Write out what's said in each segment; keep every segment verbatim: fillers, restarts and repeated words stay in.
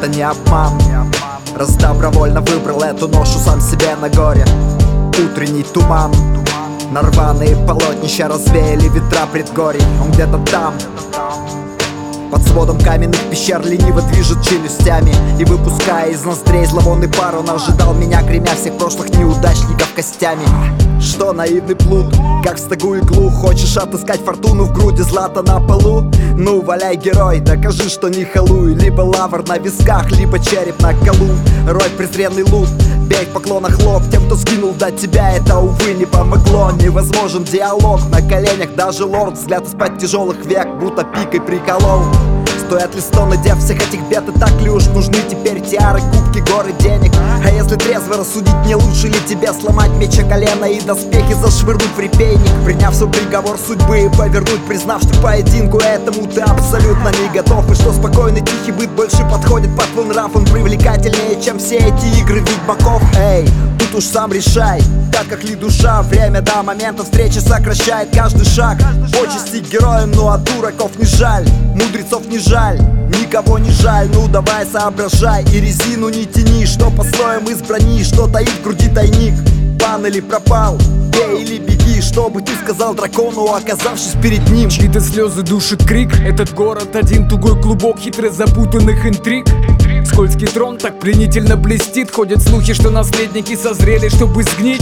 это не обман. Раз добровольно выбрал эту ношу сам себе на горе. Утренний туман, на рваные полотнища развеяли ветра предгорий. Он где-то там, под сводом каменных пещер, лениво движет челюстями. И выпуская из ноздрей зловонный пар, он ожидал меня, гремя всех прошлых неудачников костями. Что, наивный плут, как в стогу иглу, хочешь отыскать фортуну в груди злата на полу? Ну, валяй, герой, докажи, что не халуй. Либо лавр на висках, либо череп на колу. Рой презренный лут, бей в поклонах лоб тем, кто скинул до тебя, это, увы, не помогло. Невозможен диалог, на коленях даже лорд взгляд из-под тяжелых век будто пикой приколол. Стоят ли сто надев всех этих бед, и так ли уж нужны теперь тиары, кубки, горы денег? А если трезво рассудить, не лучше ли тебе сломать меч о колено и доспехи зашвырнуть в репейник? Приняв свой приговор судьбы и повернуть, признав, что к поединку этому ты абсолютно не готов. И что спокойный тихий быт больше подходит под твой нрав, он привлекательнее, чем все эти игры ведьмаков. Эй, тут уж сам решай, так как ли душа. Время до момента встречи сокращает каждый шаг. Почести героям, ну а дураков не жаль, мудрецов не жаль, никого не жаль. Ну давай соображай и резину не тяни, что по слоям из брони, что таит в груди тайник. Бан или пропал, бей или беги, что бы ты сказал дракону, оказавшись перед ним? Чьи-то слезы душит крик, этот город один тугой клубок хитро запутанных интриг. Скользкий трон так пленительно блестит, ходят слухи, что наследники созрели, чтобы сгнить.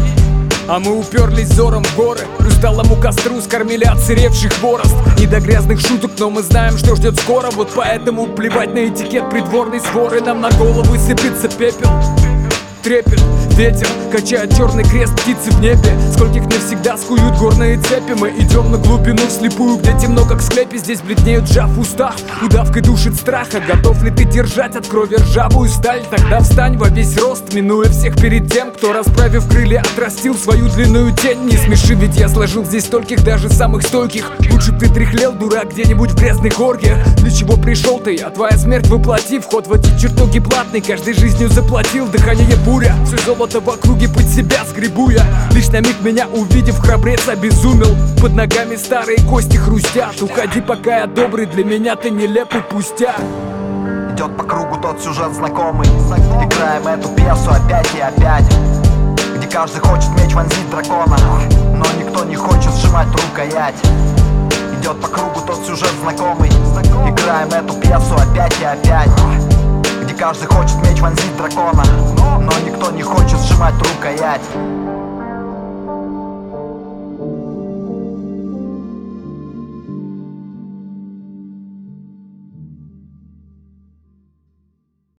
А мы уперлись взором в горы, к усталому костру скормили отсыревший хворост. Не до грязных шуток, но мы знаем, что ждет скоро. Вот поэтому плевать на этикет придворной своры, нам на головы сыпется пепел. Трепет, ветер, качает черный крест птицы в небе. Скольких навсегда скуют горные цепи. Мы идем на глубину вслепую, где темно как в склепе. Здесь бледнеют сжав в устах, удавкой душит страха. Готов ли ты держать от крови ржавую сталь? Тогда встань во весь рост, минуя всех перед тем, кто, расправив крылья, отрастил свою длинную тень. Не смеши, ведь я сложил здесь стольких, даже самых стойких. Лучше б ты тряхлел, дурак, где-нибудь в грязных оргиях. Для чего пришел ты, а твоя смерть воплотив вход в эти чертоги платный, каждой жизнью заплатил. Дыхание буря, все золото в округе под себя сгребу я. Лишь на миг меня увидев, храбрец обезумел. Под ногами старые кости хрустят. Уходи, пока я добрый, для меня ты нелепый пустяк. Идет по кругу тот сюжет знакомый, играем эту пьесу опять и опять, где каждый хочет меч вонзить дракона, но никто не хочет сжимать рукоять. Идет по кругу тот сюжет знакомый, играем эту пьесу опять и опять, где каждый хочет меч вонзить дракона, но никто не хочет сжимать рукоять.